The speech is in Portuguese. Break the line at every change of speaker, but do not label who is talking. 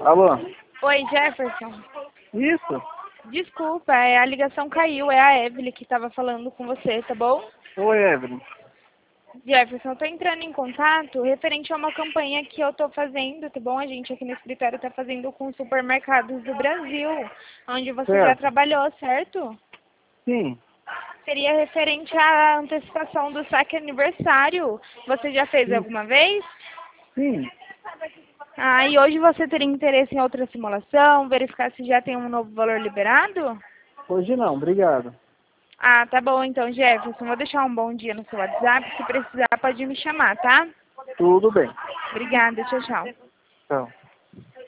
Alô?
Oi, Jefferson.
Isso?
Desculpa, a ligação caiu. É a Evelyn que estava falando com você, tá bom?
Oi, Evelyn.
Jefferson, eu tô entrando em contato referente a uma campanha que eu tô fazendo, tá bom? A gente aqui no escritório tá fazendo com supermercados do Brasil, onde você já
Certo.
trabalhou, certo?
Sim.
Seria referente à antecipação do saque aniversário. Você já fez
Sim.
alguma vez?
Sim.
Ah, e hoje você teria interesse em outra simulação, verificar se já tem um novo valor liberado?
Hoje não, obrigado.
Ah, tá bom então, Jefferson. Vou deixar um bom dia no seu WhatsApp. Se precisar, pode me chamar, tá?
Tudo bem.
Obrigada, tchau, tchau.
Tchau.